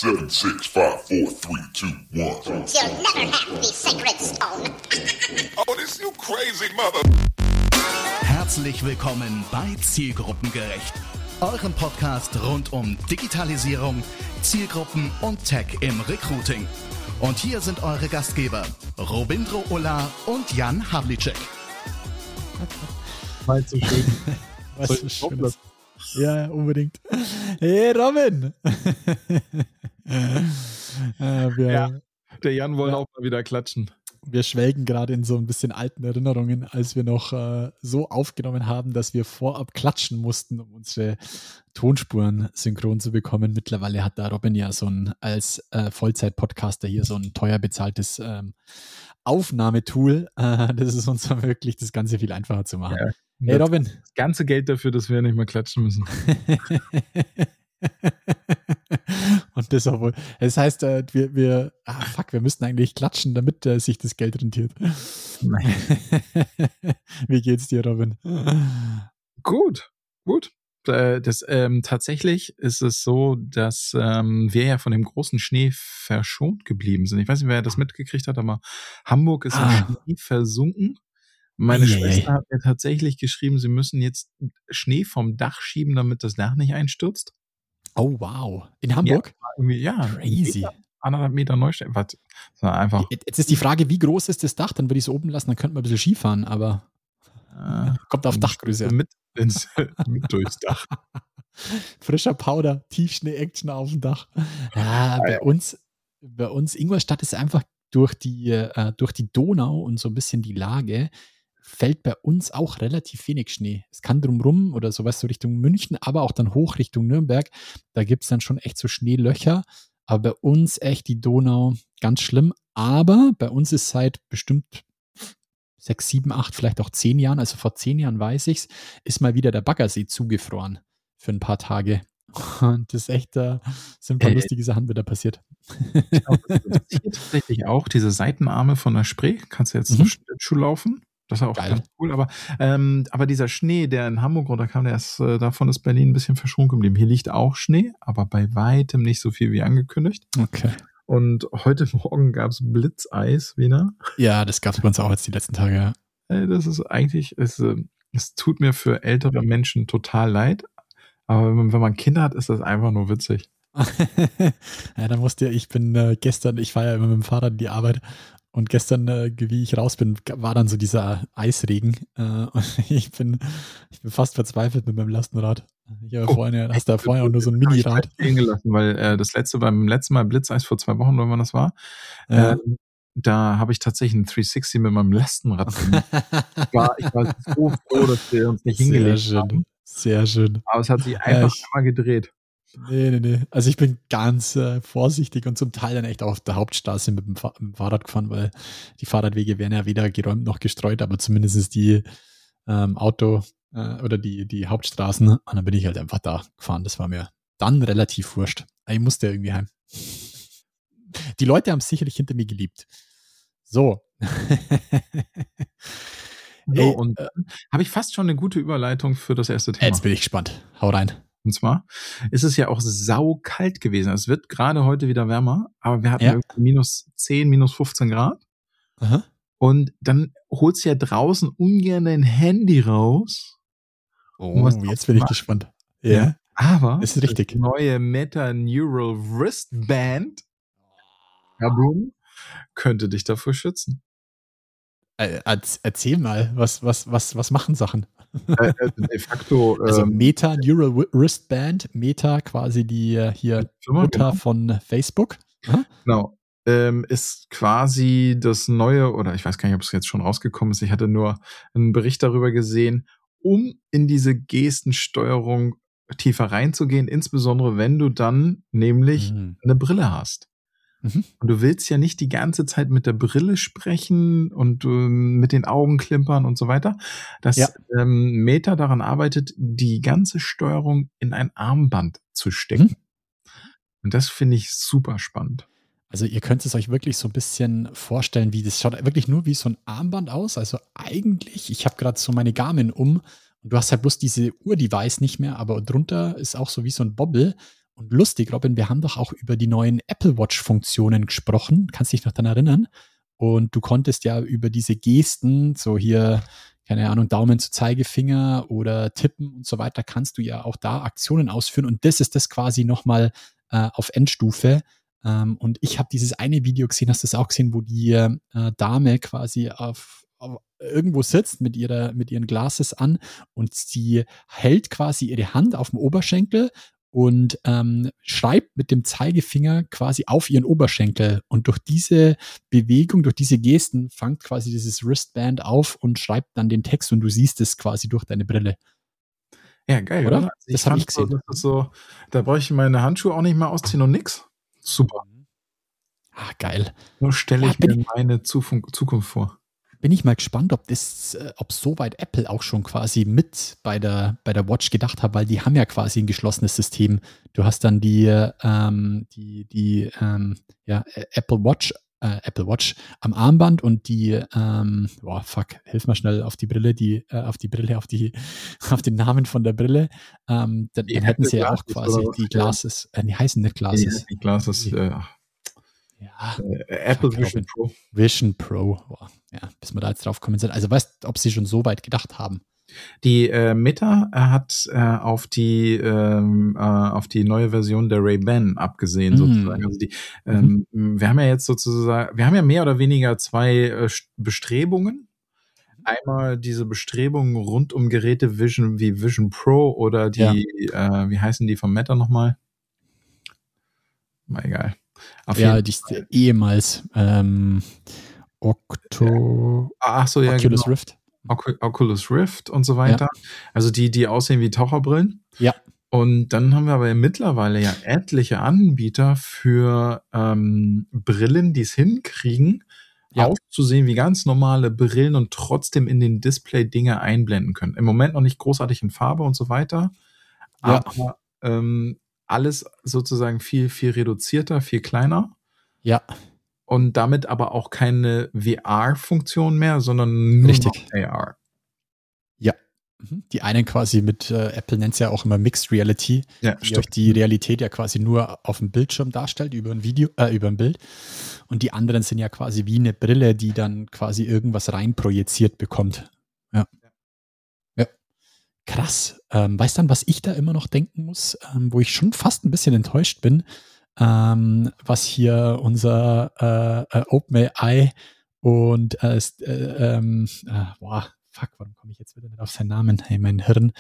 7, 6, 5, 4, 3, 2, 1. You'll never have the sacred stone. Oh, this you crazy mother. Herzlich willkommen bei Zielgruppengerecht, eurem Podcast rund um Digitalisierung, Zielgruppen und Tech im Recruiting. Und hier sind eure Gastgeber Robindro Ulla und Jan Havlicek. Mal so schön. Was so schön. Ja, unbedingt. Hey, Robin! Ja, der Jan wollte auch mal wieder klatschen. Wir schwelgen gerade in so ein bisschen alten Erinnerungen, als wir noch so aufgenommen haben, dass wir vorab klatschen mussten, um unsere Tonspuren synchron zu bekommen. Mittlerweile hat da Robin ja so ein als Vollzeit-Podcaster hier so ein teuer bezahltes Aufnahmetool. Das ist uns wirklich das Ganze viel einfacher zu machen. Ja. Hey Robin. Das ganze Geld dafür, dass wir nicht mehr klatschen müssen. Und das obwohl. Das heißt, wir müssten eigentlich klatschen, damit sich das Geld rentiert. Nein. Wie geht's dir, Robin? Gut. Tatsächlich ist es so, dass wir ja von dem großen Schnee verschont geblieben sind. Ich weiß nicht, wer das mitgekriegt hat, aber Hamburg ist im Schnee versunken. Meine Schwester hat mir tatsächlich geschrieben, sie müssen jetzt Schnee vom Dach schieben, damit das Dach nicht einstürzt. Oh, wow. In Hamburg? Ja, crazy. 1,5 Meter Neustellen. Einfach. Jetzt ist die Frage, wie groß ist das Dach? Dann würde ich es oben lassen, dann könnte man ein bisschen Ski fahren, aber kommt auf Dachgröße. Mit durchs Dach. Frischer Powder, Tiefschnee-Action auf dem Dach. Ja, bei uns Ingolstadt ist einfach durch die Donau und so ein bisschen die Lage, fällt bei uns auch relativ wenig Schnee. Es kann drumrum oder sowas so Richtung München, aber auch dann hoch Richtung Nürnberg. Da gibt es dann schon echt so Schneelöcher. Aber bei uns echt die Donau ganz schlimm. Aber bei uns ist seit bestimmt 6, 7, 8, vielleicht auch 10 Jahren, also vor 10 Jahren weiß ich's, ist mal wieder der Baggersee zugefroren für ein paar Tage. Und das ist echt, sind ein paar lustige Sachen wieder passiert. Ich glaube, das interessiert tatsächlich auch diese Seitenarme von der Spree. Kannst du jetzt zum Schlittschuh laufen? Das ist auch geil. Ganz cool. Aber dieser Schnee, der in Hamburg runterkam, davon ist Berlin ein bisschen verschont geblieben. Hier liegt auch Schnee, aber bei weitem nicht so viel wie angekündigt. Okay. Und heute Morgen gab es Blitzeis wieder. Ja, das gab es bei uns auch jetzt die letzten Tage. Ja. Das ist eigentlich, es tut mir für ältere Menschen total leid. Aber wenn man Kinder hat, ist das einfach nur witzig. Ja, dann ich fahre ja immer mit dem Fahrrad in die Arbeit und gestern, wie ich raus bin, war dann so dieser Eisregen und ich bin fast verzweifelt mit meinem Lastenrad. Hast da vorher auch nur so ein Mini-Rad. Gelassen, weil beim letzten Mal Blitzeis vor 2 Wochen, wann das war, da habe ich tatsächlich einen 360 mit meinem Lastenrad gemacht. Ich war so froh, dass wir uns nicht hingelegt haben. Sehr schön. Aber es hat sich einfach immer gedreht. Nee. Also ich bin ganz vorsichtig und zum Teil dann echt auf der Hauptstraße mit dem Fahrrad gefahren, weil die Fahrradwege werden ja weder geräumt noch gestreut, aber zumindest ist die oder die Hauptstraßen. Und dann bin ich halt einfach da gefahren. Das war mir dann relativ wurscht. Ich musste irgendwie heim. Die Leute haben es sicherlich hinter mir geliebt. So. So, und habe ich fast schon eine gute Überleitung für das erste Thema. Jetzt bin ich gespannt. Hau rein. Und zwar ist es ja auch saukalt gewesen. Es wird gerade heute wieder wärmer, aber wir hatten -10, -15 Grad. Aha. Und dann holst du ja draußen ungern dein Handy raus. Oh, jetzt bin ich gespannt. Ja. Aber ist richtig. Das neue Meta Neural Wristband könnte dich davor schützen. Erzähl mal, was machen Sachen? De facto. Also Meta Neural Wristband, Meta quasi die hier Mutter von Facebook. Aha. Genau. Ist quasi das neue, oder ich weiß gar nicht, ob es jetzt schon rausgekommen ist, ich hatte nur einen Bericht darüber gesehen, um in diese Gestensteuerung tiefer reinzugehen, insbesondere wenn du dann nämlich eine Brille hast. Und du willst ja nicht die ganze Zeit mit der Brille sprechen und mit den Augen klimpern und so weiter. Dass Meta daran arbeitet, die ganze Steuerung in ein Armband zu stecken. Und das finde ich super spannend. Also ihr könnt es euch wirklich so ein bisschen vorstellen, wie das schaut wirklich nur wie so ein Armband aus. Also eigentlich, ich habe gerade so meine Garmin und du hast halt bloß diese Uhr-Device nicht mehr, aber drunter ist auch so wie so ein Bobble Und lustig, Robin, wir haben doch auch über die neuen Apple Watch-Funktionen gesprochen. Kannst dich noch daran erinnern? Und du konntest ja über diese Gesten, so hier, keine Ahnung, Daumen zu Zeigefinger oder Tippen und so weiter, kannst du ja auch da Aktionen ausführen. Und das ist das quasi nochmal auf Endstufe. Und ich habe dieses eine Video gesehen, hast du das auch gesehen, wo die Dame quasi auf irgendwo sitzt mit ihren Glasses an und sie hält quasi ihre Hand auf dem Oberschenkel und schreibt mit dem Zeigefinger quasi auf ihren Oberschenkel. Und durch diese Bewegung, durch diese Gesten fängt quasi dieses Wristband auf und schreibt dann den Text und du siehst es quasi durch deine Brille. Ja, geil, oder? Also Das habe ich gesehen. Das ist so, da brauche ich meine Handschuhe auch nicht mal ausziehen und nix. Super. Geil. Nur stelle ich mir meine Zukunft vor. Bin ich mal gespannt, ob soweit Apple auch schon quasi mit bei der Watch gedacht hat, weil die haben ja quasi ein geschlossenes System. Du hast dann die Apple Watch am Armband und die, hilf mal schnell auf die Brille, auf den Namen von der Brille. Dann hätten sie ja auch quasi die Glasses, die heißen nicht Glasses. Die Glasses, Apple Vision Pro. Vision Pro, bis wir da jetzt drauf kommen sind. Also weißt du, ob sie schon so weit gedacht haben? Die Meta hat auf die neue Version der Ray-Ban abgesehen, sozusagen. Also wir haben ja jetzt sozusagen, wir haben ja mehr oder weniger zwei Bestrebungen. Einmal diese Bestrebungen rund um Geräte wie Vision Pro oder die, wie heißen die von Meta nochmal? Mal egal. Die ehemals Oculus Rift. Oculus Rift und so weiter. Ja. Also die aussehen wie Taucherbrillen. Ja. Und dann haben wir aber mittlerweile ja etliche Anbieter für Brillen, die es hinkriegen, auszusehen wie ganz normale Brillen und trotzdem in den Display Dinge einblenden können. Im Moment noch nicht großartig in Farbe und so weiter. Aber alles sozusagen viel, viel reduzierter, viel kleiner. Ja. Und damit aber auch keine VR-Funktion mehr, sondern nur noch AR. Ja. Die einen quasi mit, Apple nennt es ja auch immer Mixed Reality, die euch die Realität ja quasi nur auf dem Bildschirm darstellt, über ein Bild. Und die anderen sind ja quasi wie eine Brille, die dann quasi irgendwas reinprojiziert bekommt. Ja. Krass. Weißt du, was ich da immer noch denken muss, wo ich schon fast ein bisschen enttäuscht bin, was hier unser OpenAI und warum komme ich jetzt wieder nicht auf seinen Namen? Hey, mein Hirn.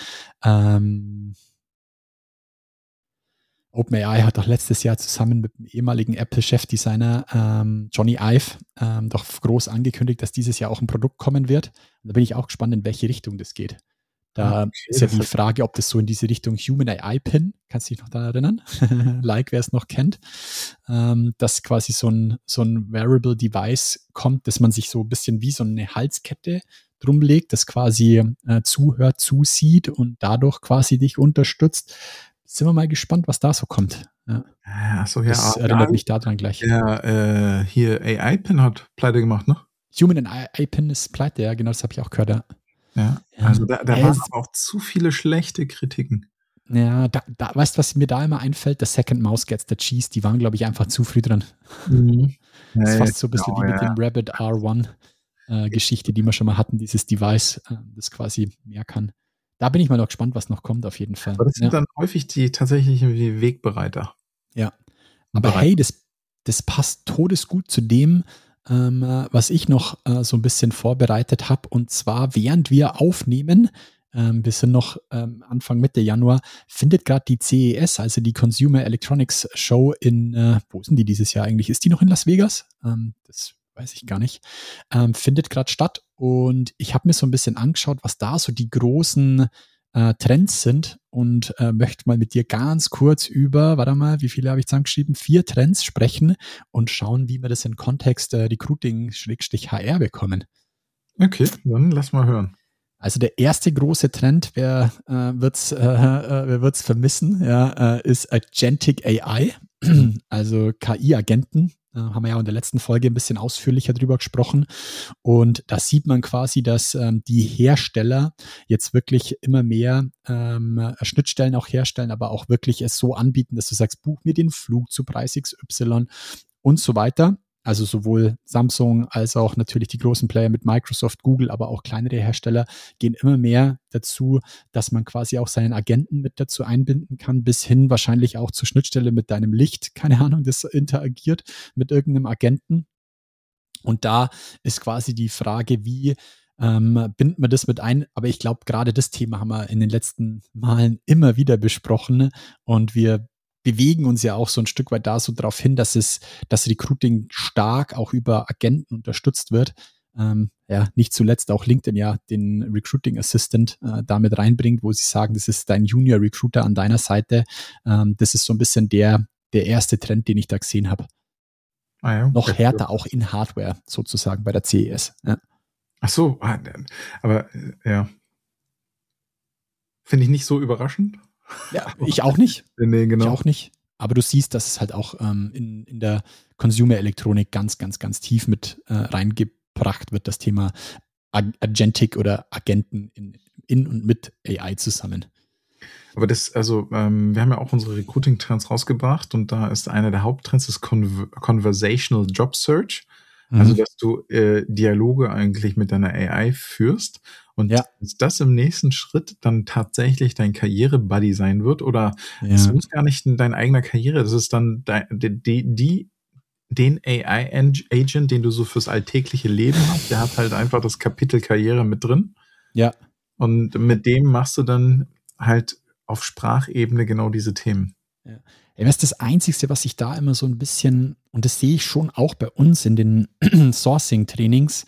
OpenAI hat doch letztes Jahr zusammen mit dem ehemaligen Apple-Chefdesigner Johnny Ive doch groß angekündigt, dass dieses Jahr auch ein Produkt kommen wird. Und da bin ich auch gespannt, in welche Richtung das geht. Da ist ja die Frage, ob das so in diese Richtung Human AI Pin, kannst du dich noch daran erinnern? Wer es noch kennt, dass quasi so ein Wearable Device kommt, dass man sich so ein bisschen wie so eine Halskette drum legt, das quasi zuhört, zusieht und dadurch quasi dich unterstützt. Sind wir mal gespannt, was da so kommt. Ja. Das erinnert mich daran gleich. Ja, hier AI Pin hat pleite gemacht, ne? Human AI Pin ist pleite, ja, genau, das habe ich auch gehört, Ja, also da waren aber auch zu viele schlechte Kritiken. Ja, weißt du, was mir da immer einfällt? Der Second Mouse Gets the Cheese, die waren, glaube ich, einfach zu früh dran. Das ist fast so ein bisschen wie mit dem Rabbit R1 Geschichte, die wir schon mal hatten, dieses Device, das quasi mehr kann. Da bin ich mal noch gespannt, was noch kommt, auf jeden Fall. Aber das sind dann häufig die tatsächlichen Wegbereiter. Ja, aber hey, das passt todesgut zu dem, was ich noch so ein bisschen vorbereitet habe, und zwar während wir aufnehmen, wir sind noch Anfang Mitte Januar, findet gerade die CES, also die Consumer Electronics Show wo sind die dieses Jahr eigentlich? Ist die noch in Las Vegas? Das weiß ich gar nicht. Findet gerade statt, und ich habe mir so ein bisschen angeschaut, was da so die großen Trends sind, und möchte mal mit dir ganz kurz über, wie viele habe ich zusammengeschrieben? 4 Trends sprechen und schauen, wie wir das in Kontext Recruiting/HR bekommen. Okay, dann lass mal hören. Also der erste große Trend, wer wird's vermissen, ist Agentic AI, also KI-Agenten. Haben wir ja in der letzten Folge ein bisschen ausführlicher drüber gesprochen. Und da sieht man quasi, dass die Hersteller jetzt wirklich immer mehr Schnittstellen auch herstellen, aber auch wirklich es so anbieten, dass du sagst, buch mir den Flug zu Preis XY und so weiter. Also sowohl Samsung als auch natürlich die großen Player mit Microsoft, Google, aber auch kleinere Hersteller gehen immer mehr dazu, dass man quasi auch seinen Agenten mit dazu einbinden kann, bis hin wahrscheinlich auch zur Schnittstelle mit deinem Licht, keine Ahnung, das interagiert mit irgendeinem Agenten. Und da ist quasi die Frage, wie binden wir das mit ein? Aber ich glaube, gerade das Thema haben wir in den letzten Malen immer wieder besprochen und wir bewegen uns ja auch so ein Stück weit da so darauf hin, dass das Recruiting stark auch über Agenten unterstützt wird. Nicht zuletzt auch LinkedIn ja den Recruiting Assistant damit reinbringt, wo sie sagen, das ist dein Junior Recruiter an deiner Seite. Das ist so ein bisschen der erste Trend, den ich da gesehen habe. Ah ja, noch härter auch in Hardware sozusagen bei der CES. Ja. Ach so, aber ja. Finde ich nicht so überraschend. Ja, ich auch nicht. Nee, genau. Ich auch nicht. Aber du siehst, dass es halt auch in der Consumer-Elektronik ganz, ganz, ganz tief mit reingebracht wird, das Thema Agentic oder Agenten in und mit AI zusammen. Aber wir haben ja auch unsere Recruiting-Trends rausgebracht und da ist einer der Haupttrends das Conversational Job Search. Also, dass du Dialoge eigentlich mit deiner AI führst und dass das im nächsten Schritt dann tatsächlich dein Karriere-Buddy sein wird oder es muss gar nicht dein eigener Karriere, das ist dann den AI-Agent, den du so fürs alltägliche Leben hast, der hat halt einfach das Kapitel Karriere mit drin. Ja. Und mit dem machst du dann halt auf Sprachebene genau diese Themen. Ja. Das ist das Einzige, was ich da immer so ein bisschen, und das sehe ich schon auch bei uns in den Sourcing-Trainings,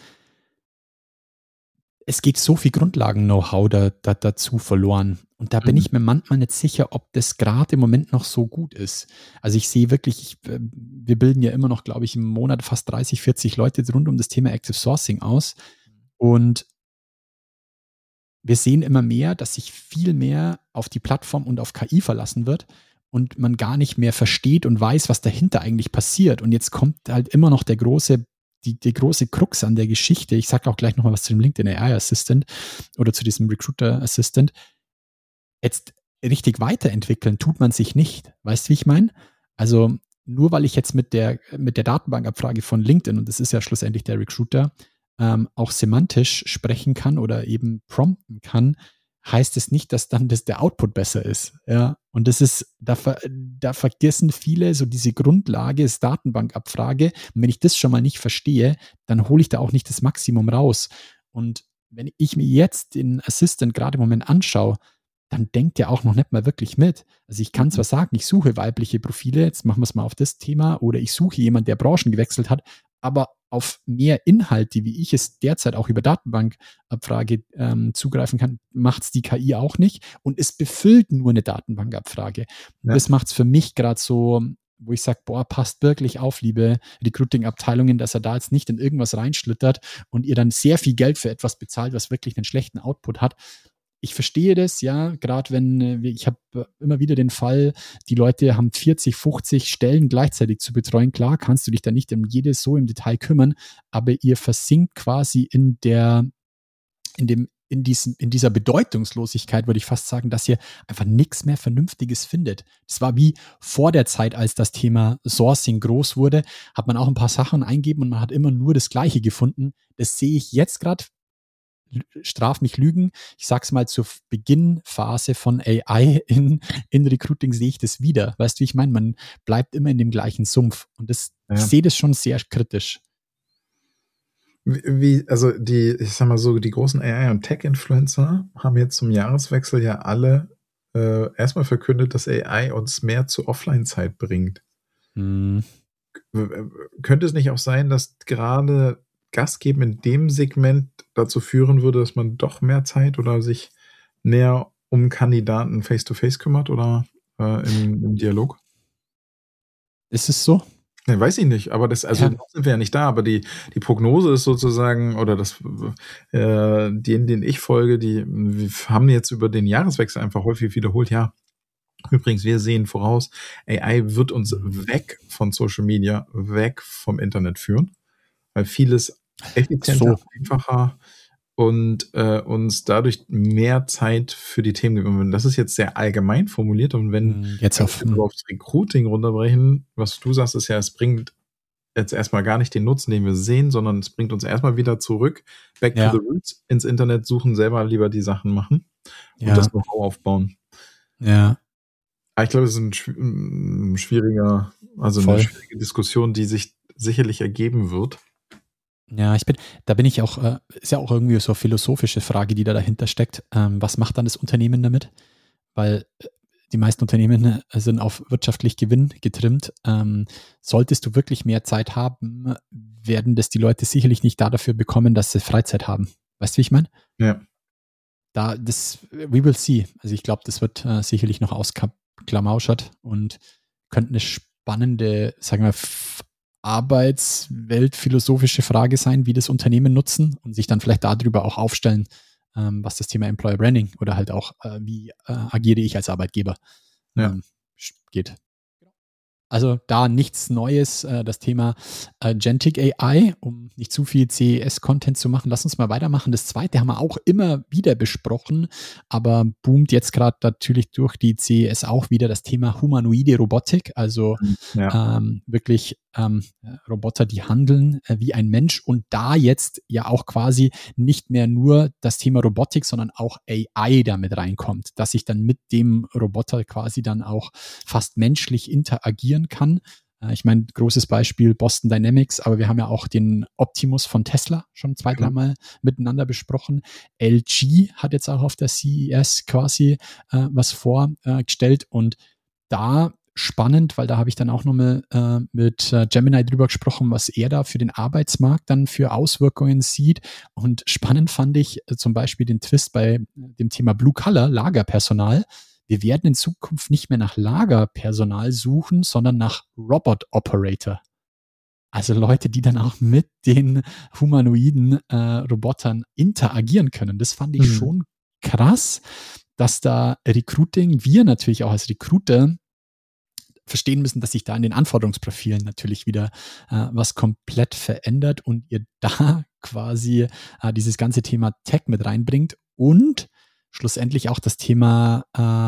es geht so viel Grundlagen-Know-how dazu verloren. Und da bin ich mir manchmal nicht sicher, ob das gerade im Moment noch so gut ist. Also ich sehe wirklich, wir bilden ja immer noch, glaube ich, im Monat fast 30, 40 Leute rund um das Thema Active Sourcing aus. Und wir sehen immer mehr, dass sich viel mehr auf die Plattform und auf KI verlassen wird. Und man gar nicht mehr versteht und weiß, was dahinter eigentlich passiert. Und jetzt kommt halt immer noch die große Krux an der Geschichte. Ich sage auch gleich nochmal was zu dem LinkedIn AI Assistant oder zu diesem Recruiter Assistant. Jetzt richtig weiterentwickeln tut man sich nicht. Weißt du, wie ich meine? Also nur weil ich jetzt mit der Datenbankabfrage von LinkedIn, und das ist ja schlussendlich der Recruiter, auch semantisch sprechen kann oder eben prompten kann, heißt es nicht, dass dann der Output besser ist. Ja, und das ist, da vergessen viele so diese Grundlage, ist Datenbankabfrage. Und wenn ich das schon mal nicht verstehe, dann hole ich da auch nicht das Maximum raus. Und wenn ich mir jetzt den Assistant gerade im Moment anschaue, dann denkt der auch noch nicht mal wirklich mit. Also ich kann zwar sagen, ich suche weibliche Profile, jetzt machen wir es mal auf das Thema, oder ich suche jemanden, der Branchen gewechselt hat, aber auf mehr Inhalte, wie ich es derzeit auch über Datenbankabfrage zugreifen kann, macht es die KI auch nicht. Und es befüllt nur eine Datenbankabfrage. Ja. Das macht es für mich gerade so, wo ich sage, passt wirklich auf, liebe Recruiting-Abteilungen, dass er da jetzt nicht in irgendwas reinschlittert und ihr dann sehr viel Geld für etwas bezahlt, was wirklich einen schlechten Output hat. Ich verstehe das, ja, gerade wenn, ich habe immer wieder den Fall, die Leute haben 40, 50 Stellen gleichzeitig zu betreuen. Klar, kannst du dich da nicht um jedes so im Detail kümmern, aber ihr versinkt quasi in dieser Bedeutungslosigkeit, würde ich fast sagen, dass ihr einfach nichts mehr Vernünftiges findet. Das war wie vor der Zeit, als das Thema Sourcing groß wurde, hat man auch ein paar Sachen eingegeben und man hat immer nur das Gleiche gefunden. Das sehe ich jetzt gerade, straf mich Lügen, ich sag's mal, zur Beginnphase von AI in Recruiting sehe ich das wieder. Weißt du, wie ich meine? Man bleibt immer in dem gleichen Sumpf und ich sehe das schon sehr kritisch. Ich sag mal so, die großen AI- und Tech-Influencer haben jetzt zum Jahreswechsel ja alle erstmal verkündet, dass AI uns mehr zur Offline-Zeit bringt. Könnte es nicht auch sein, dass gerade Gas geben in dem Segment dazu führen würde, dass man doch mehr Zeit oder sich näher um Kandidaten face-to-face kümmert oder im Dialog? Ist es so? Ne, weiß ich nicht, aber noch sind wir ja nicht da, aber die Prognose ist sozusagen, oder den ich folge, die haben jetzt über den Jahreswechsel einfach häufig wiederholt, ja, Übrigens, wir sehen voraus, AI wird uns weg von Social Media, weg vom Internet führen, weil vieles effizienter, einfacher und uns dadurch mehr Zeit für die Themen gibt. Und das ist jetzt sehr allgemein formuliert. Und wenn jetzt aufs Recruiting runterbrechen, was du sagst, ist ja, es bringt jetzt erstmal gar nicht den Nutzen, den wir sehen, sondern es bringt uns erstmal wieder zurück, back to the roots, ins Internet suchen, selber lieber die Sachen machen und das Know-how aufbauen. Ja. Aber ich glaube, es ist eine schwierige Diskussion, die sich sicherlich ergeben wird. Ja, da bin ich auch, ist ja auch irgendwie so eine philosophische Frage, die da dahinter steckt. Was macht dann das Unternehmen damit? Weil die meisten Unternehmen sind auf wirtschaftlich Gewinn getrimmt. Solltest du wirklich mehr Zeit haben, werden das die Leute sicherlich nicht dafür bekommen, dass sie Freizeit haben. Weißt du, wie ich meine? Ja. We will see. Also ich glaube, das wird sicherlich noch ausklamausert und könnte eine spannende, sagen wir, arbeitsweltphilosophische Frage sein, wie das Unternehmen nutzen und sich dann vielleicht darüber auch aufstellen, was das Thema Employer Branding oder halt auch, wie agiere ich als Arbeitgeber geht. Also da nichts Neues, das Thema Agentic AI, um nicht zu viel CES-Content zu machen. Lass uns mal weitermachen. Das zweite haben wir auch immer wieder besprochen, aber boomt jetzt gerade natürlich durch die CES auch wieder das Thema humanoide Robotik, also wirklich Roboter, die handeln wie ein Mensch und da jetzt ja auch quasi nicht mehr nur das Thema Robotik, sondern auch AI damit reinkommt, dass ich dann mit dem Roboter quasi dann auch fast menschlich interagieren kann. Ich meine, großes Beispiel Boston Dynamics, aber wir haben ja auch den Optimus von Tesla schon 2-3 Mal miteinander besprochen. LG hat jetzt auch auf der CES quasi was vorgestellt und da spannend, weil da habe ich dann auch nochmal mit Gemini drüber gesprochen, was er da für den Arbeitsmarkt dann für Auswirkungen sieht. Und spannend fand ich zum Beispiel den Twist bei dem Thema Blue Collar, Lagerpersonal. Wir werden in Zukunft nicht mehr nach Lagerpersonal suchen, sondern nach Robot Operator. Also Leute, die dann auch mit den humanoiden Robotern interagieren können. Das fand ich schon krass, dass da Recruiting, wir natürlich auch als Recruiter verstehen müssen, dass sich da in den Anforderungsprofilen natürlich wieder was komplett verändert und ihr da quasi dieses ganze Thema Tech mit reinbringt und schlussendlich auch das Thema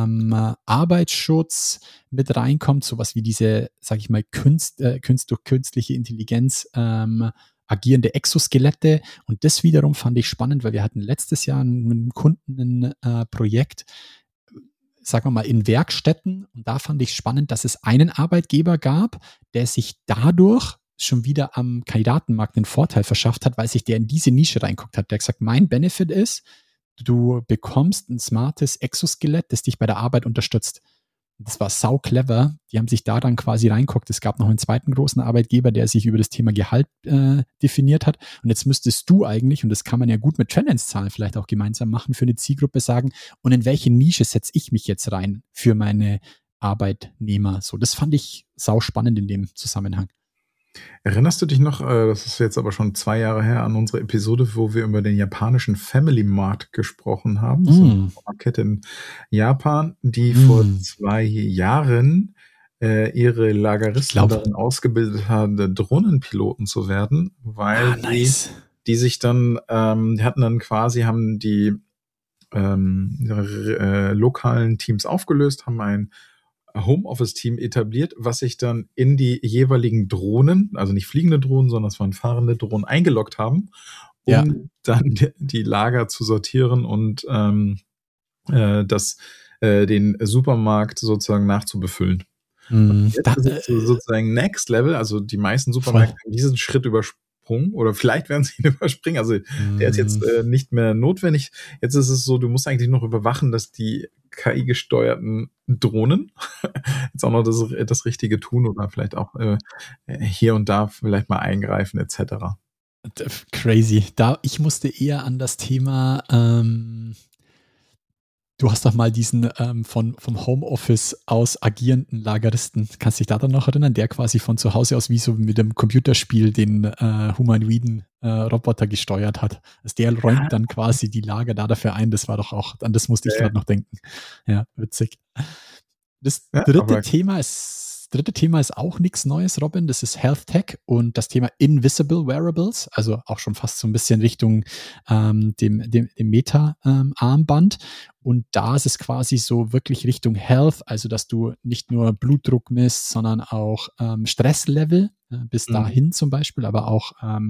Arbeitsschutz mit reinkommt, sowas wie diese, sag ich mal, durch künstliche Intelligenz agierende Exoskelette. Und das wiederum fand ich spannend, weil wir hatten letztes Jahr mit einem Kunden ein Projekt, sagen wir mal, in Werkstätten. Und da fand ich spannend, dass es einen Arbeitgeber gab, der sich dadurch schon wieder am Kandidatenmarkt einen Vorteil verschafft hat, weil sich der in diese Nische reinguckt hat. Der hat gesagt, mein Benefit ist, du bekommst ein smartes Exoskelett, das dich bei der Arbeit unterstützt. Das war sau clever. Die haben sich da dann quasi reinguckt. Es gab noch einen zweiten großen Arbeitgeber, der sich über das Thema Gehalt definiert hat. Und jetzt müsstest du eigentlich, und das kann man ja gut mit Trendance-Zahlen vielleicht auch gemeinsam machen, für eine Zielgruppe sagen, und in welche Nische setze ich mich jetzt rein für meine Arbeitnehmer? So, das fand ich sau spannend in dem Zusammenhang. Erinnerst du dich noch, das ist jetzt aber schon 2 Jahre her, an unsere Episode, wo wir über den japanischen Family Mart gesprochen haben? Das ist eine Markette in Japan, die vor 2 Jahren ihre Lageristen darin ausgebildet haben, Drohnenpiloten zu werden, weil die sich dann, die hatten dann quasi, haben die ihre lokalen Teams aufgelöst, haben ein Homeoffice-Team etabliert, was sich dann in die jeweiligen Drohnen, also nicht fliegende Drohnen, sondern es waren fahrende Drohnen, eingeloggt haben, um dann die Lager zu sortieren und den Supermarkt sozusagen nachzubefüllen. Und jetzt ist es sozusagen Next Level, also die meisten Supermärkte haben diesen Schritt übersprungen oder vielleicht werden sie ihn überspringen, also der ist jetzt nicht mehr notwendig. Jetzt ist es so, du musst eigentlich noch überwachen, dass die KI-gesteuerten Drohnen jetzt auch noch das Richtige tun oder vielleicht auch hier und da vielleicht mal eingreifen etc. Crazy. Ich musste eher an das Thema du hast doch mal diesen vom Homeoffice aus agierenden Lageristen, kannst du dich da dann noch erinnern, der quasi von zu Hause aus wie so mit dem Computerspiel den humanoiden Roboter gesteuert hat. Also der räumt dann quasi die Lager da dafür ein, das war doch auch, an das musste ich gerade noch denken. Ja, witzig. Das Ja, dritte Thema ist auch nichts Neues, Robin. Das ist Health Tech und das Thema Invisible Wearables, also auch schon fast so ein bisschen Richtung dem Meta-Armband. Und da ist es quasi so wirklich Richtung Health, also dass du nicht nur Blutdruck misst, sondern auch Stresslevel bis dahin zum Beispiel, aber auch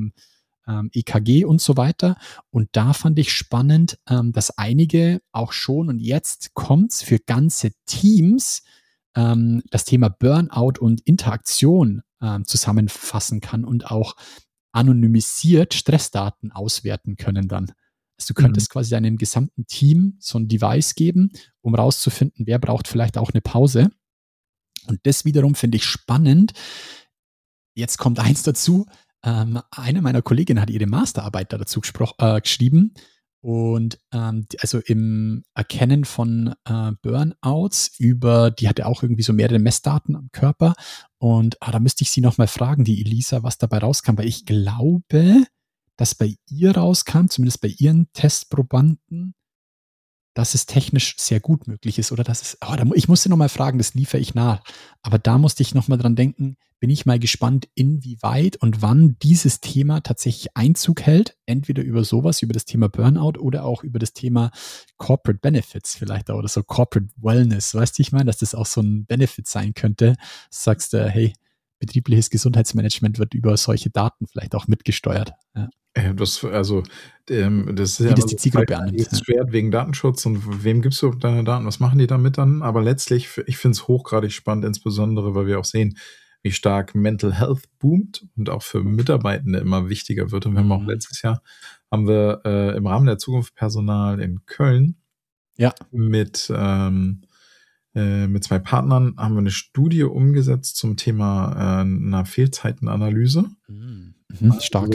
EKG und so weiter. Und da fand ich spannend, dass einige auch schon, und jetzt kommt's für ganze Teams, das Thema Burnout und Interaktion zusammenfassen kann und auch anonymisiert Stressdaten auswerten können dann. Also du könntest quasi deinem gesamten Team so ein Device geben, um rauszufinden, wer braucht vielleicht auch eine Pause. Und das wiederum finde ich spannend. Jetzt kommt eins dazu. Eine meiner Kolleginnen hat ihre Masterarbeit dazu geschrieben. Und also im Erkennen von Burnouts die hatte auch irgendwie so mehrere Messdaten am Körper. Und da müsste ich sie nochmal fragen, die Elisa, was dabei rauskam. Weil ich glaube, dass bei ihr rauskam, zumindest bei ihren Testprobanden, dass es technisch sehr gut möglich ist. Oder dass es, ich musste nochmal fragen, das liefere ich nach. Aber da musste ich nochmal dran denken, bin ich mal gespannt, inwieweit und wann dieses Thema tatsächlich Einzug hält. Entweder über sowas, über das Thema Burnout oder auch über das Thema Corporate Benefits vielleicht auch, oder so Corporate Wellness. Weißt du, ich meine, dass das auch so ein Benefit sein könnte. Sagst du, hey, betriebliches Gesundheitsmanagement wird über solche Daten vielleicht auch mitgesteuert. Ja. Das ist ja wie das die Zielgruppe annimmt. Das Schwert wegen Datenschutz und wem gibst du deine Daten, was machen die damit dann? Aber letztlich, ich finde es hochgradig spannend, insbesondere, weil wir auch sehen, wie stark Mental Health boomt und auch für Mitarbeitende immer wichtiger wird. Und wir haben auch letztes Jahr, haben wir im Rahmen der Zukunft Personal in Köln mit 2 Partnern haben wir eine Studie umgesetzt zum Thema einer Fehlzeitenanalyse. Stark.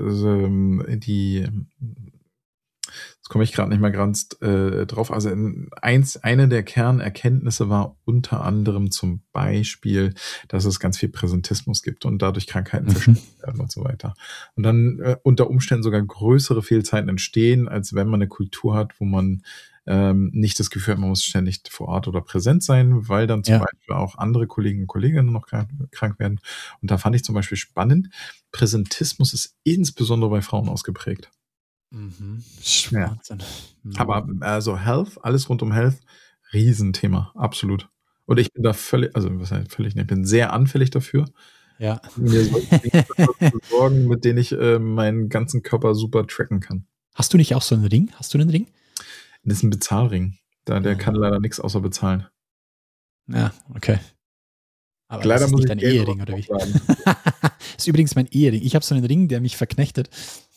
Jetzt komme ich gerade nicht mehr ganz drauf. Also eine der Kernerkenntnisse war unter anderem zum Beispiel, dass es ganz viel Präsentismus gibt und dadurch Krankheiten verschwunden werden und so weiter. Und dann unter Umständen sogar größere Fehlzeiten entstehen, als wenn man eine Kultur hat, wo man nicht das Gefühl hat, man muss ständig vor Ort oder präsent sein, weil dann zum Beispiel auch andere Kolleginnen und Kollegen noch krank werden. Und da fand ich zum Beispiel spannend, Präsentismus ist insbesondere bei Frauen ausgeprägt. Ja. Aber also Health, alles rund um Health, Riesenthema, absolut. Und ich bin da völlig, also was heißt völlig, ich bin sehr anfällig dafür. Ja. Mir solche Dinge besorgen, mit denen ich meinen ganzen Körper super tracken kann. Hast du nicht auch so einen Ring? Hast du einen Ring? Das ist ein Bezahlring. Der kann leider nichts außer bezahlen. Ja, okay. Aber leider das ist muss nicht dein Ehering, oder wie? Das ist übrigens mein Ehering. Ich habe so einen Ring, der mich verknechtet.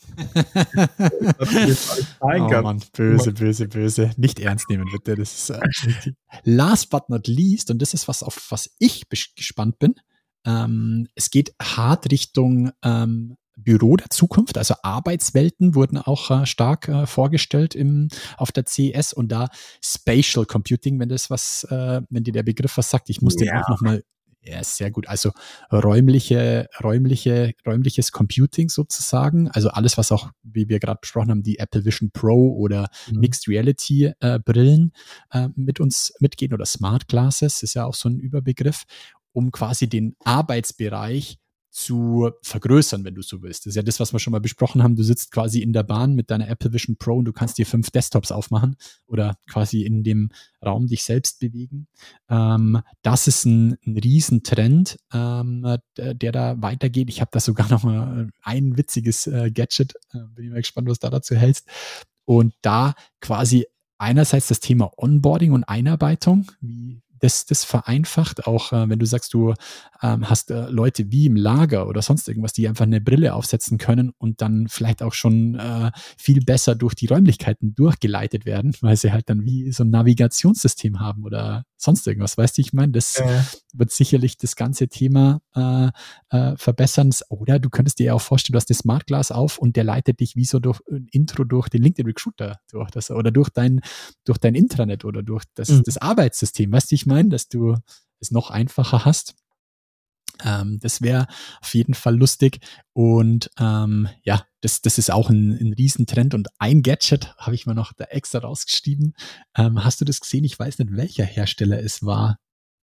Oh Mann, böse. Nicht ernst nehmen, bitte. Das ist last but not least, und das ist auf was ich gespannt bin. Es geht hart Richtung Büro der Zukunft, also Arbeitswelten wurden auch stark vorgestellt auf der CES und da Spatial Computing, wenn dir der Begriff was sagt, ich muss den auch nochmal. Ja, sehr gut. Also räumliches Computing sozusagen. Also alles, was auch, wie wir gerade besprochen haben, die Apple Vision Pro oder Mixed Reality Brillen mit uns mitgehen oder Smart Glasses ist ja auch so ein Überbegriff, um quasi den Arbeitsbereich zu vergrößern, wenn du so willst. Das ist ja das, was wir schon mal besprochen haben. Du sitzt quasi in der Bahn mit deiner Apple Vision Pro und du kannst dir 5 Desktops aufmachen oder quasi in dem Raum dich selbst bewegen. Das ist ein Riesentrend, der da weitergeht. Ich habe da sogar noch mal ein witziges Gadget. Bin ich mal gespannt, was da dazu hältst. Und da quasi einerseits das Thema Onboarding und Einarbeitung, wie das vereinfacht, auch wenn du sagst, du hast Leute wie im Lager oder sonst irgendwas, die einfach eine Brille aufsetzen können und dann vielleicht auch schon viel besser durch die Räumlichkeiten durchgeleitet werden, weil sie halt dann wie so ein Navigationssystem haben oder sonst irgendwas. Weißt du, ich meine, das wird sicherlich das ganze Thema verbessern. Oder du könntest dir ja auch vorstellen, du hast das Smart Glass auf und der leitet dich wie so durch ein Intro durch den LinkedIn Recruiter oder durch dein Intranet oder durch das Arbeitssystem. Weißt du, ich meine, dass du es noch einfacher hast. Das wäre auf jeden Fall lustig und das ist auch ein Riesentrend und ein Gadget habe ich mir noch da extra rausgeschrieben. Hast du das gesehen? Ich weiß nicht, welcher Hersteller es war.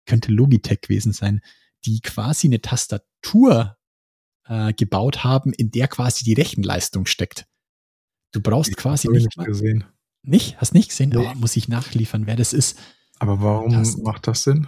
könnte Logitech gewesen sein, die quasi eine Tastatur gebaut haben, in der quasi die Rechenleistung steckt. Du brauchst quasi Hab ich nicht nicht gesehen. Nicht? Hast nicht gesehen? Nee. Oh, muss ich nachliefern, wer das ist. Aber warum macht das Sinn?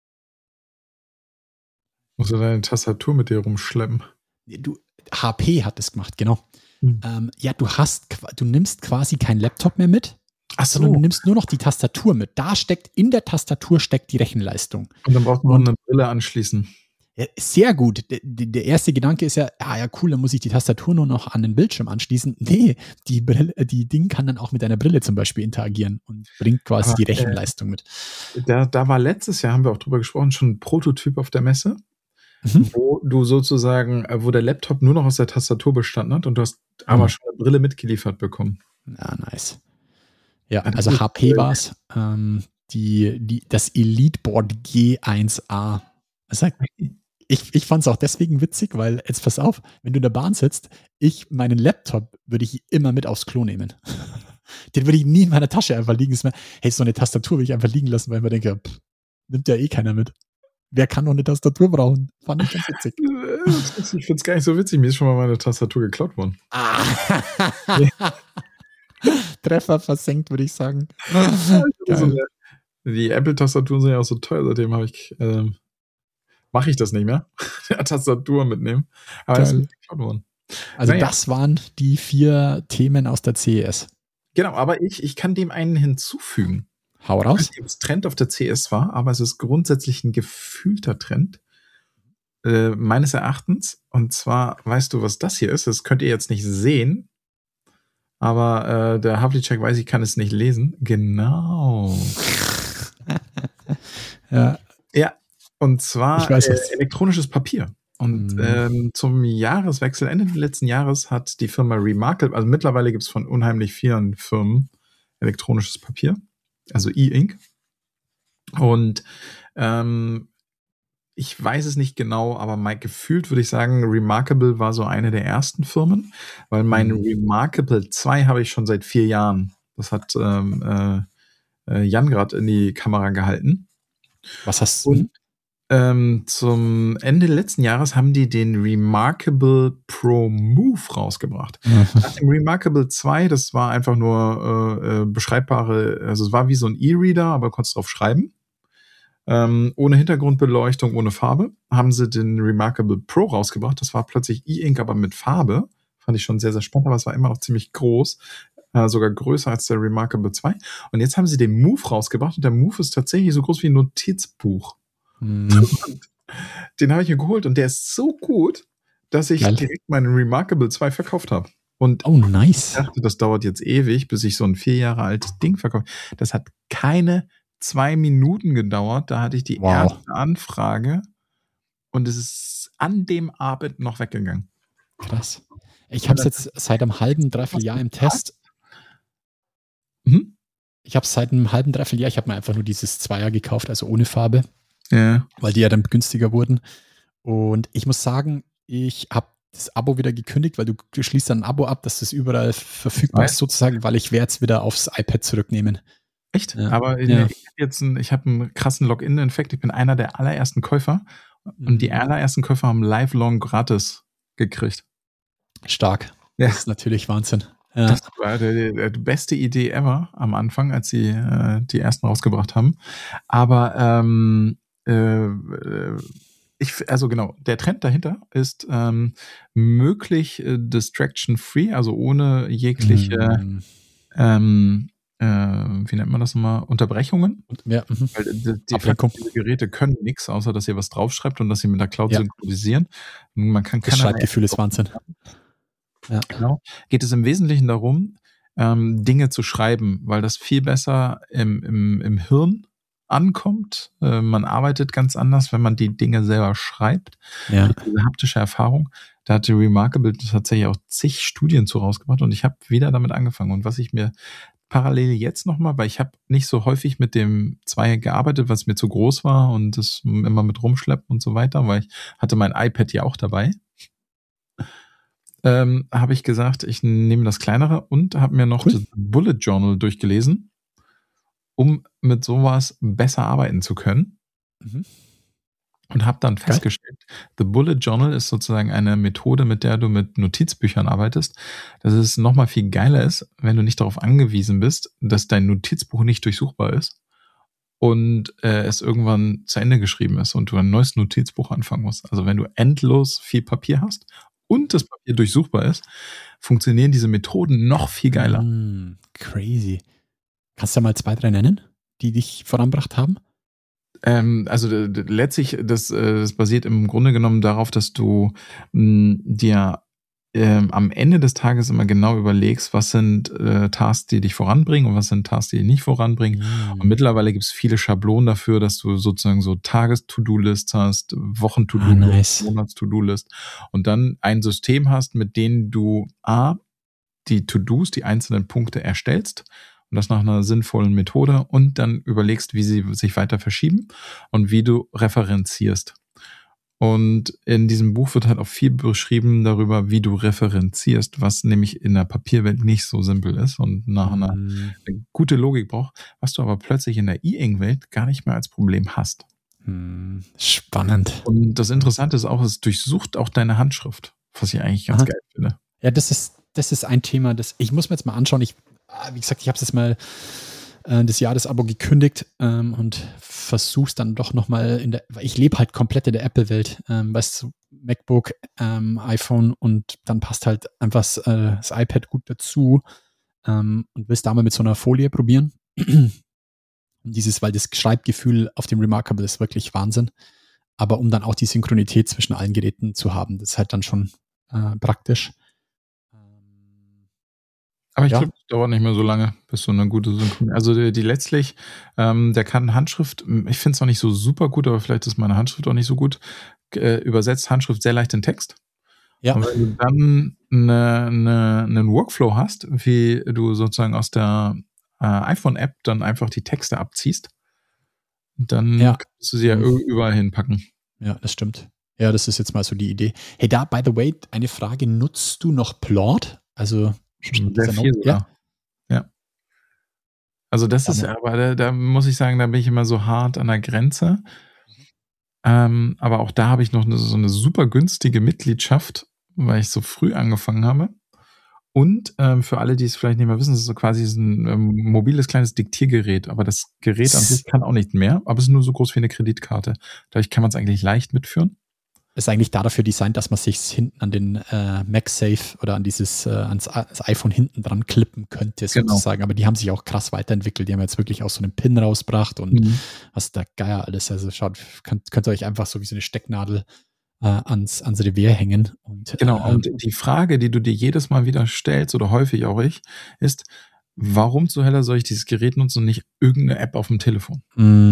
Musst du deine Tastatur mit dir rumschleppen? HP hat es gemacht, genau. Hm. Ja, du nimmst quasi keinen Laptop mehr mit, Ach sondern du so. nimmst nur noch die Tastatur mit. In der Tastatur steckt die Rechenleistung. Und dann braucht man eine Brille anschließen. Ja, sehr gut. Der erste Gedanke ist ja, cool, dann muss ich die Tastatur nur noch an den Bildschirm anschließen. Nee, die Ding kann dann auch mit deiner Brille zum Beispiel interagieren und bringt quasi die Rechenleistung mit. Da war letztes Jahr, haben wir auch drüber gesprochen, schon ein Prototyp auf der Messe, wo du sozusagen, wo der Laptop nur noch aus der Tastatur bestanden hat und du hast aber schon eine Brille mitgeliefert bekommen. Ja, nice. Ja, also HP war es. Das Elite-Board G1A. Also, ich fand es auch deswegen witzig, weil, jetzt pass auf, wenn du in der Bahn sitzt, meinen Laptop würde ich immer mit aufs Klo nehmen. Den würde ich nie in meiner Tasche einfach liegen lassen. Hey, so eine Tastatur würde ich einfach liegen lassen, weil ich mir denke, nimmt ja eh keiner mit. Wer kann noch eine Tastatur brauchen? Fand ich ganz witzig. Ich finde es gar nicht so witzig. Mir ist schon mal meine Tastatur geklaut worden. Treffer versenkt, würde ich sagen. Also, die Apple-Tastaturen sind ja auch so teuer, seitdem mache ich das nicht mehr. Tastatur mitnehmen. Aber es ist geklaut worden. Also das waren die 4 Themen aus der CES. Genau, aber ich kann dem einen hinzufügen. Hau raus. Ich weiß nicht, ob es Trend auf der CES war, aber es ist grundsätzlich ein gefühlter Trend. Meines Erachtens. Und zwar, weißt du, was das hier ist? Das könnt ihr jetzt nicht sehen. Aber der Havlicek weiß, ich kann es nicht lesen. Genau. Ja. Und zwar weiß, elektronisches Papier. Und zum Jahreswechsel, Ende des letzten Jahres, hat die Firma Remarkable, also mittlerweile gibt es von unheimlich vielen Firmen elektronisches Papier, also E-Ink. Und ich weiß es nicht genau, aber mal gefühlt würde ich sagen, Remarkable war so eine der ersten Firmen, weil mein Remarkable 2 habe ich schon seit 4 Jahren. Das hat Jan gerade in die Kamera gehalten. Was hast du? Zum Ende letzten Jahres haben die den Remarkable Pro Move rausgebracht. Nach dem Remarkable 2, das war einfach nur beschreibbare, also es war wie so ein E-Reader, aber du konntest drauf schreiben. Ohne Hintergrundbeleuchtung, ohne Farbe, haben sie den Remarkable Pro rausgebracht. Das war plötzlich E-Ink, aber mit Farbe. Fand ich schon sehr, sehr spannend, aber es war immer noch ziemlich groß. Sogar größer als der Remarkable 2. Und jetzt haben sie den Move rausgebracht und der Move ist tatsächlich so groß wie ein Notizbuch. Den habe ich mir geholt und der ist so gut, dass ich direkt meinen Remarkable 2 verkauft habe. Und nice. Ich dachte, das dauert jetzt ewig, bis ich so ein 4 Jahre altes Ding verkaufe. Das hat keine 2 Minuten gedauert. Da hatte ich die erste Anfrage und es ist an dem Abend noch weggegangen. Krass. Ich habe es jetzt seit einem halben, dreiviertel Jahr im Test. Ich habe es seit einem halben, dreiviertel Jahr, ich habe mir einfach nur dieses 2er gekauft, also ohne Farbe. Ja. Weil die ja dann günstiger wurden. Und ich muss sagen, ich habe das Abo wieder gekündigt, weil du schließt dann ein Abo ab, dass das überall verfügbar ist, sozusagen, weil ich werde es wieder aufs iPad zurücknehmen. Echt? Ja. Aber ich habe einen krassen Login-Effekt. Ich bin einer der allerersten Käufer. Und die allerersten Käufer haben lifelong gratis gekriegt. Stark. Ja. Das ist natürlich Wahnsinn. Ja. Das war die beste Idee ever am Anfang, als sie die ersten rausgebracht haben. Aber also genau, der Trend dahinter ist möglich distraction-free, also ohne jegliche wie nennt man das nochmal? Unterbrechungen. Ja, weil die Geräte können nichts, außer dass ihr was draufschreibt und dass sie mit der Cloud synchronisieren. Man kann das Schreibgefühl ist Wahnsinn. Ja. Genau. Geht es im Wesentlichen darum, Dinge zu schreiben, weil das viel besser im Hirn ankommt. Man arbeitet ganz anders, wenn man die Dinge selber schreibt. Ja. Diese haptische Erfahrung, da hat die Remarkable tatsächlich auch zig Studien zu rausgebracht und ich habe wieder damit angefangen. Und was ich mir parallel jetzt nochmal, weil ich habe nicht so häufig mit dem 2 gearbeitet, was mir zu groß war und das immer mit rumschleppen und so weiter, weil ich hatte mein iPad ja auch dabei. Habe ich gesagt, ich nehme das kleinere und habe mir noch das Bullet Journal durchgelesen, um mit sowas besser arbeiten zu können. Und habe dann festgestellt, The Bullet Journal ist sozusagen eine Methode, mit der du mit Notizbüchern arbeitest, dass es nochmal viel geiler ist, wenn du nicht darauf angewiesen bist, dass dein Notizbuch nicht durchsuchbar ist und es irgendwann zu Ende geschrieben ist und du ein neues Notizbuch anfangen musst. Also wenn du endlos viel Papier hast und das Papier durchsuchbar ist, funktionieren diese Methoden noch viel geiler. Crazy. Kannst du mal 2, 3 nennen, die dich vorangebracht haben? Also letztlich, das basiert im Grunde genommen darauf, dass du dir am Ende des Tages immer genau überlegst, was sind Tasks, die dich voranbringen und was sind Tasks, die dich nicht voranbringen. Und mittlerweile gibt es viele Schablonen dafür, dass du sozusagen so Tages-To-Do-List hast, Wochen-To-Do-List, Monats-To-Do-List und dann ein System hast, mit denen du die To-Dos, die einzelnen Punkte erstellst und das nach einer sinnvollen Methode und dann überlegst, wie sie sich weiter verschieben und wie du referenzierst. Und in diesem Buch wird halt auch viel beschrieben darüber, wie du referenzierst, was nämlich in der Papierwelt nicht so simpel ist und nach eine gute Logik braucht, was du aber plötzlich in der E-Ink-Welt gar nicht mehr als Problem hast. Spannend. Und das Interessante ist auch, es durchsucht auch deine Handschrift, was ich eigentlich ganz geil finde. Ja, das ist ein Thema, das ich muss mir jetzt mal anschauen. Wie gesagt, ich habe es jetzt mal das Jahresabo gekündigt und versuch's dann doch nochmal ich lebe halt komplett in der Apple-Welt, weißt du, MacBook, iPhone und dann passt halt einfach das iPad gut dazu und will's da mal mit so einer Folie probieren. Weil das Schreibgefühl auf dem Remarkable ist wirklich Wahnsinn. Aber um dann auch die Synchronität zwischen allen Geräten zu haben, das ist halt dann schon praktisch. Aber ich glaube, das dauert nicht mehr so lange, bis so eine gute Synchronisation. Also die letztlich, der kann Handschrift, ich finde es noch nicht so super gut, aber vielleicht ist meine Handschrift auch nicht so gut, übersetzt Handschrift sehr leicht in Text. Ja. Und wenn du dann einen Workflow hast, wie du sozusagen aus der iPhone-App dann einfach die Texte abziehst, dann kannst du sie ja überall hinpacken. Ja, das stimmt. Ja, das ist jetzt mal so die Idee. Hey, da, by the way, eine Frage, nutzt du noch Plort? Also sehr viel sogar. Ja. Also das ist, aber da muss ich sagen, da bin ich immer so hart an der Grenze. Aber auch da habe ich noch so eine super günstige Mitgliedschaft, weil ich so früh angefangen habe. Und für alle, die es vielleicht nicht mehr wissen, ist es so quasi ein mobiles kleines Diktiergerät. Aber das Gerät an sich kann auch nicht mehr, aber es ist nur so groß wie eine Kreditkarte. Dadurch kann man es eigentlich leicht mitführen. Ist eigentlich dafür designt, dass man sich hinten an den MagSafe oder an ans iPhone hinten dran klippen könnte, sozusagen. Aber die haben sich auch krass weiterentwickelt. Die haben jetzt wirklich auch so einen Pin rausgebracht und was der Geier alles. Also schaut, könnt ihr euch einfach so wie so eine Stecknadel ans Revier hängen. Und die Frage, die du dir jedes Mal wieder stellst oder häufig auch ist, warum zur Hölle soll ich dieses Gerät nutzen und nicht irgendeine App auf dem Telefon?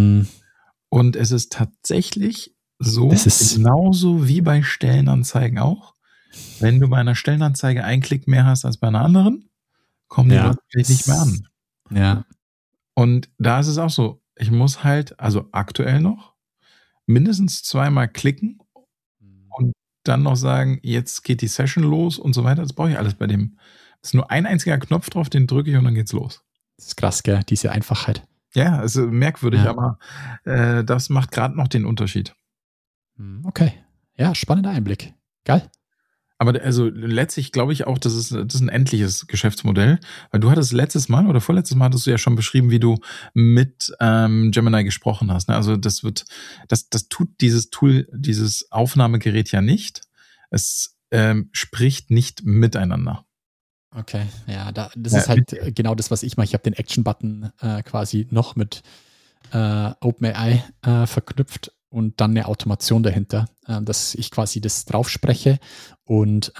Und es ist tatsächlich so, genauso wie bei Stellenanzeigen auch. Wenn du bei einer Stellenanzeige einen Klick mehr hast als bei einer anderen, kommen die Leute vielleicht nicht mehr an. Ja. Und da ist es auch so, ich muss halt, also aktuell noch, mindestens 2-mal klicken und dann noch sagen, jetzt geht die Session los und so weiter. Das brauche ich alles bei dem. Es ist nur ein einziger Knopf drauf, den drücke ich und dann geht's los. Das ist krass, gell? Diese Einfachheit. Ja, es ist merkwürdig, aber das macht gerade noch den Unterschied. Okay. Ja, spannender Einblick. Geil. Aber also letztlich glaube ich auch, das ist ein endliches Geschäftsmodell, weil du hattest letztes Mal oder vorletztes Mal hattest du ja schon beschrieben, wie du mit Gemini gesprochen hast. Ne? Also das tut dieses Tool, dieses Aufnahmegerät ja nicht. Es spricht nicht miteinander. Okay, ja, das ist halt genau das, was ich mache. Ich habe den Action-Button quasi noch mit OpenAI verknüpft und dann eine Automation dahinter, dass ich quasi das drauf spreche und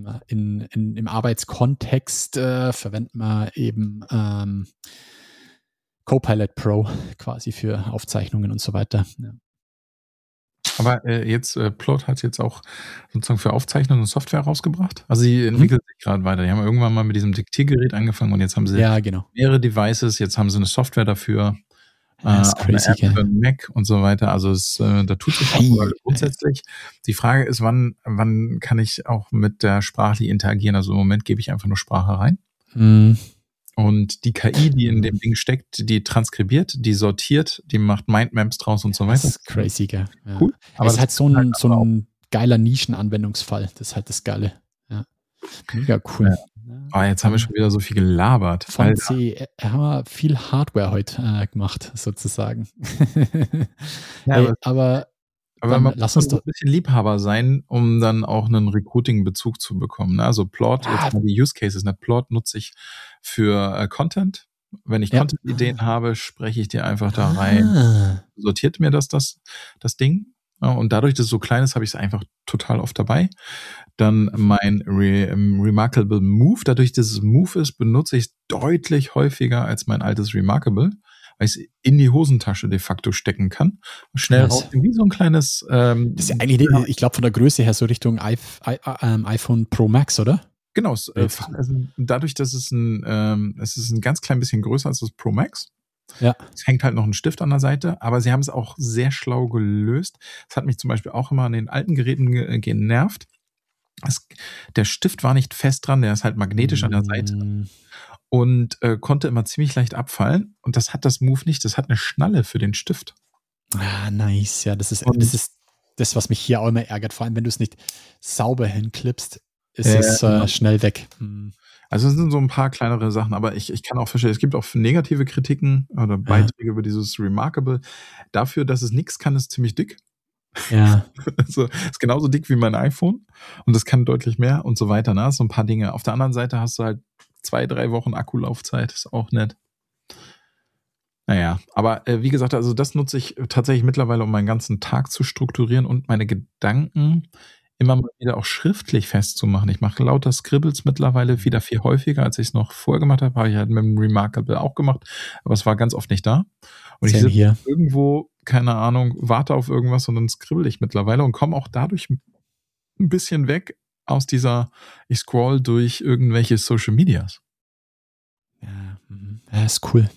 im Arbeitskontext verwenden wir eben Copilot Pro quasi für Aufzeichnungen und so weiter. Ja. Aber Plot hat jetzt auch sozusagen für Aufzeichnungen und Software rausgebracht. Also sie entwickelt sich gerade weiter. Die haben irgendwann mal mit diesem Diktiergerät angefangen und jetzt haben sie mehrere Devices, jetzt haben sie eine Software dafür. Das ist crazy, eine App für Mac und so weiter. Also da tut sich auch grundsätzlich. Die Frage ist, wann kann ich auch mit der sprachlich interagieren? Also im Moment gebe ich einfach nur Sprache rein. Und die KI, die in dem Ding steckt, die transkribiert, die sortiert, die macht Mindmaps draus und so weiter. Das ist crazy, gell? Ja. Cool. Aber es ist halt so ein geiler Nischenanwendungsfall. Das ist halt das Geile. Ja. Mega cool. Ja. Aber jetzt haben wir schon wieder so viel gelabert. Von C haben wir viel Hardware heute gemacht, sozusagen. Ja, aber man lass muss uns doch ein bisschen Liebhaber sein, um dann auch einen Recruiting-Bezug zu bekommen. Also Plot, jetzt mal die Use Cases. Plot nutze ich für Content. Wenn ich Content-Ideen habe, spreche ich dir einfach da rein. Sortiert mir das Ding. Und dadurch, dass es so klein ist, habe ich es einfach total oft dabei. Dann mein Remarkable Move. Dadurch, dass es Move ist, benutze ich es deutlich häufiger als mein altes Remarkable, weil ich es in die Hosentasche de facto stecken kann. Schnell rausnehmen, wie so ein kleines... das ist ja eigentlich, ich glaube, von der Größe her so Richtung iPhone Pro Max, oder? Genau. Also dadurch, dass es ist ein ganz klein bisschen größer als das Pro Max. Ja. Es hängt halt noch ein Stift an der Seite, aber sie haben es auch sehr schlau gelöst. Das hat mich zum Beispiel auch immer an den alten Geräten genervt. Der Stift war nicht fest dran, der ist halt magnetisch an der Seite und konnte immer ziemlich leicht abfallen. Und das hat das Move nicht, das hat eine Schnalle für den Stift. Ah, nice. Ja, das ist das, was mich hier auch immer ärgert. Vor allem, wenn du es nicht sauber hinklippst, ist es schnell weg. Also es sind so ein paar kleinere Sachen, aber ich kann auch verstehen, es gibt auch negative Kritiken oder Beiträge über dieses Remarkable. Dafür, dass es nichts kann, ist ziemlich dick. Ja. Also ist genauso dick wie mein iPhone und das kann deutlich mehr und so weiter. Ne? So ein paar Dinge. Auf der anderen Seite hast du halt 2-3 Wochen Akkulaufzeit, ist auch nett. Naja, aber wie gesagt, also das nutze ich tatsächlich mittlerweile, um meinen ganzen Tag zu strukturieren und meine Gedanken immer mal wieder auch schriftlich festzumachen. Ich mache lauter Scribbles mittlerweile wieder viel häufiger, als ich es noch vorher gemacht habe. Habe ich halt mit dem Remarkable auch gemacht, aber es war ganz oft nicht da. Und ich sitze irgendwo, keine Ahnung, warte auf irgendwas und dann scribble ich mittlerweile und komme auch dadurch ein bisschen weg aus dieser, ich scroll durch irgendwelche Social Medias. Ja, ist cool.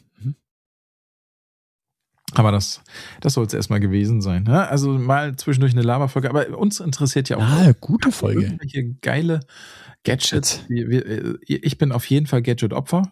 Aber das soll es erstmal gewesen sein. Ne? Also mal zwischendurch eine Laberfolge. Aber uns interessiert ja auch gute Folge. Irgendwelche geile Gadgets. Ich bin auf jeden Fall Gadget-Opfer.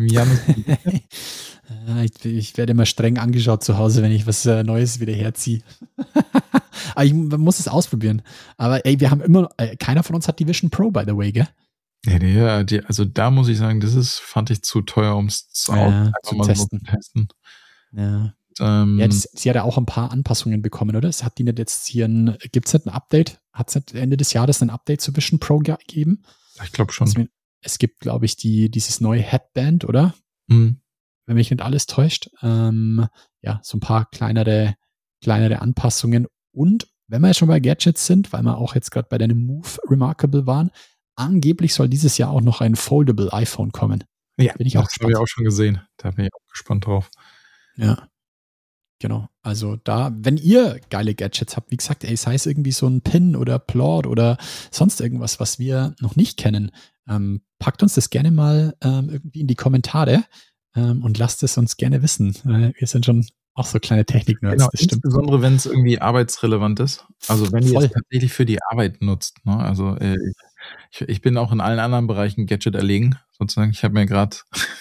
Ich werde immer streng angeschaut zu Hause, wenn ich was Neues wieder herziehe. Aber ich muss es ausprobieren. Aber wir haben immer, keiner von uns hat die Vision Pro, by the way, gell? Ja, also da muss ich sagen, fand ich zu teuer, um es zu testen. Ja. Sie hat ja auch ein paar Anpassungen bekommen, oder? Hat die nicht jetzt hier gibt es nicht ein Update? Hat es Ende des Jahres ein Update zu Vision Pro gegeben? Ich glaube schon. Es gibt, glaube ich, dieses neue Headband, oder? Mhm. Wenn mich nicht alles täuscht. So ein paar kleinere Anpassungen. Und wenn wir jetzt schon bei Gadgets sind, weil wir auch jetzt gerade bei deinem Move Remarkable waren, angeblich soll dieses Jahr auch noch ein Foldable iPhone kommen. Ja, das habe ich auch schon gesehen. Da bin ich auch gespannt drauf. Ja. Genau, also da, wenn ihr geile Gadgets habt, wie gesagt, sei es irgendwie so ein Pin oder Plot oder sonst irgendwas, was wir noch nicht kennen, packt uns das gerne mal irgendwie in die Kommentare und lasst es uns gerne wissen. Wir sind schon auch so kleine Technik-Nerds. Genau, insbesondere wenn es irgendwie arbeitsrelevant ist. Also wenn ihr es tatsächlich für die Arbeit nutzt. Ne? Also ich bin auch in allen anderen Bereichen Gadget erlegen. Sozusagen, ich habe mir gerade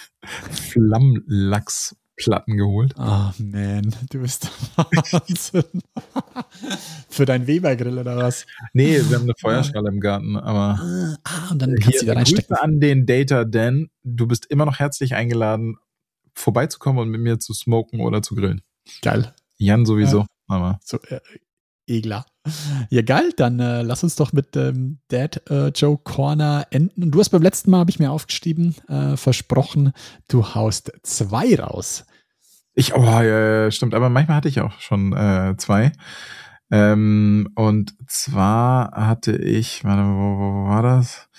Flammlachsplatten geholt. Oh man, du bist Wahnsinn. Für dein Weber-Grill oder was? Nee, wir haben eine Feuerschale im Garten, aber und dann kannst du da reinstecken. Grüße an den Data Dan. Du bist immer noch herzlich eingeladen, vorbeizukommen und mit mir zu smoken oder zu grillen. Geil. Jan sowieso. Aber so, Egler. Ja, geil, dann lass uns doch mit Dad Joke Corner enden. Und du hast beim letzten Mal, habe ich mir aufgeschrieben, versprochen, du haust 2 raus. Ja, stimmt, aber manchmal hatte ich auch schon 2. Und zwar hatte ich, warte, wo war das?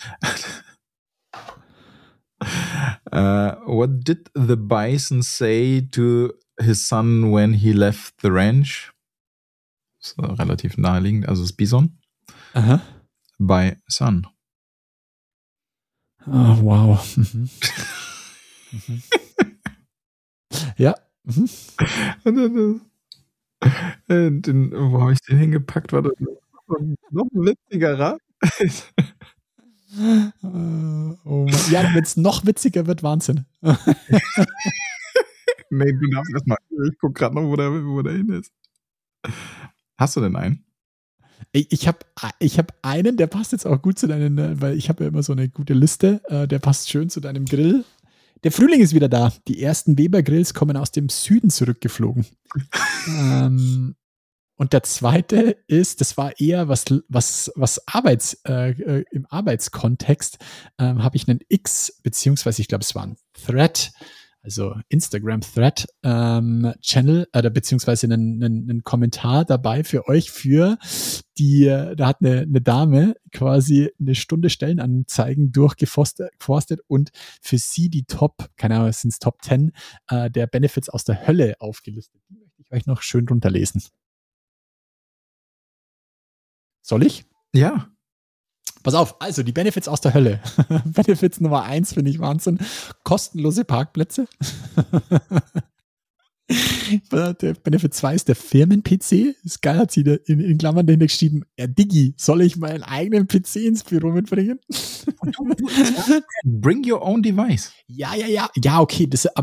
What did the bison say to his son when he left the ranch? Das ist relativ naheliegend, also das Bison. Aha. By Son. Oh, wow. Mhm. Ja. Mhm. Wo habe ich den hingepackt? War das noch ein witzigerer? Oh Mann. Ja, wenn es noch witziger wird, Wahnsinn. Nee, du darfst erstmal. Ich guck gerade noch, wo der hin ist. Hast du denn einen? Ich hab einen, der passt jetzt auch gut zu deinen, weil ich habe ja immer so eine gute Liste, der passt schön zu deinem Grill. Der Frühling ist wieder da. Die ersten Weber-Grills kommen aus dem Süden zurückgeflogen. Und der zweite ist, das war eher was im Arbeitskontext, habe ich einen X, beziehungsweise ich glaube, es war ein Thread, also Instagram-Thread Channel, beziehungsweise einen Kommentar dabei für euch, da hat eine Dame quasi eine Stunde Stellenanzeigen durchgeforstet und für sie die Top 10 der Benefits aus der Hölle aufgelistet. Die möchte ich euch noch schön runterlesen. Soll ich? Ja. Pass auf, also die Benefits aus der Hölle. Benefits Nummer 1 finde ich Wahnsinn. Kostenlose Parkplätze. Der Benefit 2 ist der Firmen-PC. Ist geil, hat sie in Klammern dahinter geschrieben, ja Diggi, soll ich meinen eigenen PC ins Büro mitbringen? Bring your own device. Ja, okay,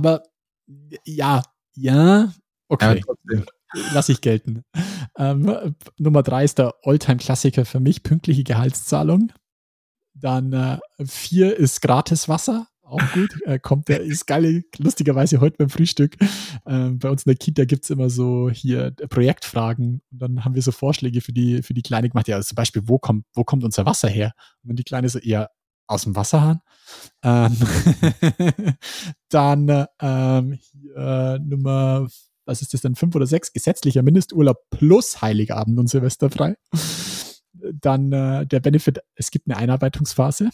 okay. Lass ich gelten. Nummer 3 ist der Alltime-Klassiker für mich, pünktliche Gehaltszahlung. Dann 4 ist gratis Wasser, auch gut. Ist geil, lustigerweise heute beim Frühstück. Bei uns in der Kita gibt es immer so hier Projektfragen und dann haben wir so Vorschläge für die Kleine gemacht. Ja, also zum Beispiel, wo kommt unser Wasser her? Und dann die Kleine so eher aus dem Wasserhahn. Dann Nummer, was ist das denn, 5 oder 6, gesetzlicher Mindesturlaub plus Heiligabend und Silvester frei. Dann der Benefit, es gibt eine Einarbeitungsphase.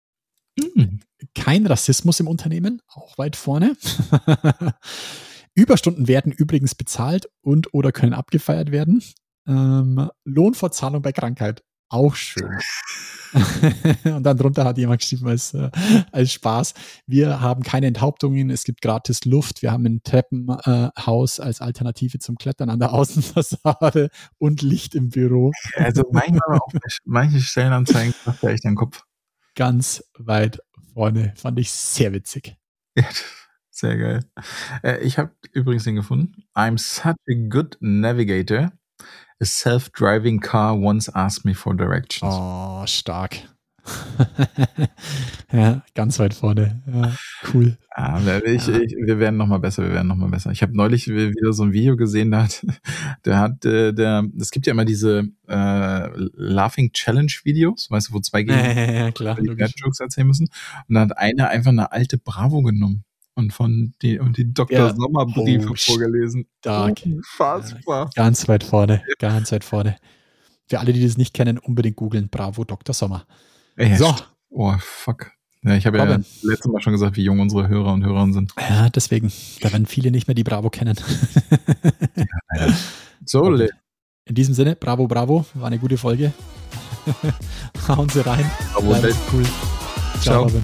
Kein Rassismus im Unternehmen, auch weit vorne. Überstunden werden übrigens bezahlt und oder können abgefeiert werden. Lohnfortzahlung bei Krankheit, auch schön. Und dann drunter hat jemand geschrieben als Spaß, wir haben keine Enthauptungen, es gibt gratis Luft, wir haben ein Treppenhaus als Alternative zum Klettern an der Außenfassade und Licht im Büro. Also manchmal auch manche Stellenanzeigen macht ja echt den Kopf. Ganz weit vorne, fand ich sehr witzig. Ja, sehr geil. Ich habe übrigens den gefunden. I'm such a good navigator. A self-driving car once asked me for directions. Oh, stark. Ja, ganz weit vorne. Ja, cool. Ja, wir werden noch mal besser. Ich habe neulich wieder so ein Video gesehen, es gibt ja immer diese Laughing Challenge Videos, weißt du, wo zwei ja, klar, die Jokes erzählen müssen. Und da hat einer einfach eine alte Bravo genommen und die Dr. Sommer-Briefe vorgelesen. Stark. Unfassbar. Ganz weit vorne. Für alle, die das nicht kennen, unbedingt googeln. Bravo, Dr. Sommer. Ja, so. Oh, fuck. Ja, ich habe ja letztes Mal schon gesagt, wie jung unsere Hörer und Hörerinnen sind. Ja, deswegen. Da werden viele nicht mehr die Bravo kennen. Ja. So, in diesem Sinne, Bravo, war eine gute Folge. Hauen Sie rein. Bravo, cool. Ciao, Robin.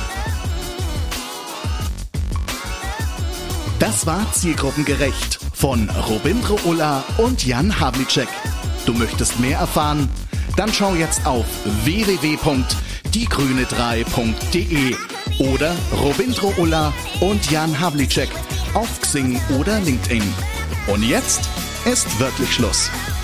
Das war Zielgruppengerecht von Robindro Ulla und Jan Havlicek. Du möchtest mehr erfahren? Dann schau jetzt auf www.diegrüne3.de oder Robindro Ulla und Jan Havlicek auf Xing oder LinkedIn. Und jetzt ist wirklich Schluss.